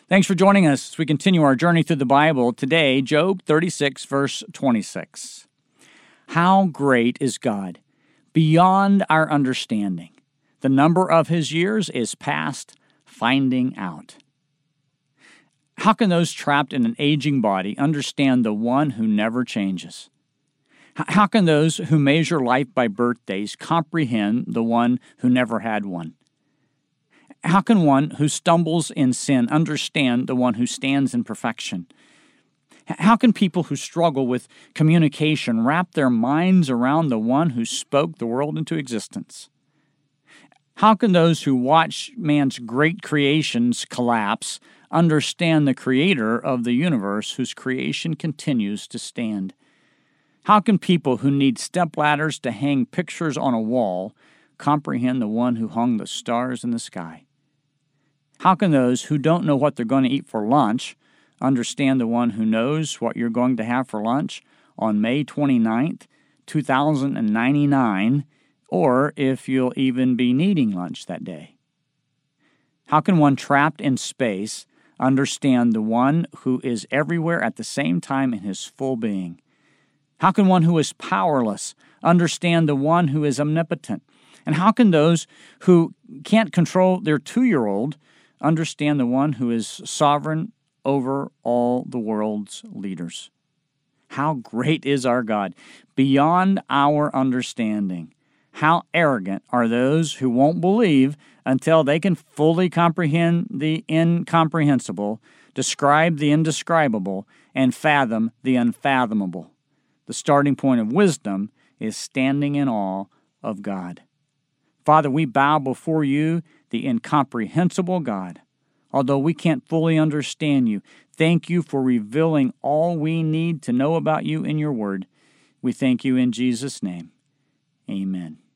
Thanks for joining us as we continue our journey through the Bible. Today, Job 36, verse 26. How great is God, beyond our understanding. The number of his years is past finding out. How can those trapped in an aging body understand the one who never changes? How can those who measure life by birthdays comprehend the one who never had one? How can one who stumbles in sin understand the one who stands in perfection? How can people who struggle with communication wrap their minds around the one who spoke the world into existence? How can those who watch man's great creations collapse understand the creator of the universe whose creation continues to stand? How can people who need stepladders to hang pictures on a wall comprehend the one who hung the stars in the sky? How can those who don't know what they're going to eat for lunch understand the one who knows what you're going to have for lunch on May 29th, 2099, or if you'll even be needing lunch that day? How can one trapped in space understand the one who is everywhere at the same time in his full being? How can one who is powerless understand the one who is omnipotent? And how can those who can't control their 2-year-old understand the one who is sovereign over all the world's leaders? How great is our God, beyond our understanding. How arrogant are those who won't believe until they can fully comprehend the incomprehensible, describe the indescribable, and fathom the unfathomable. The starting point of wisdom is standing in awe of God. Father, we bow before you, the incomprehensible God. Although we can't fully understand you, thank you for revealing all we need to know about you in your word. We thank you in Jesus' name. Amen.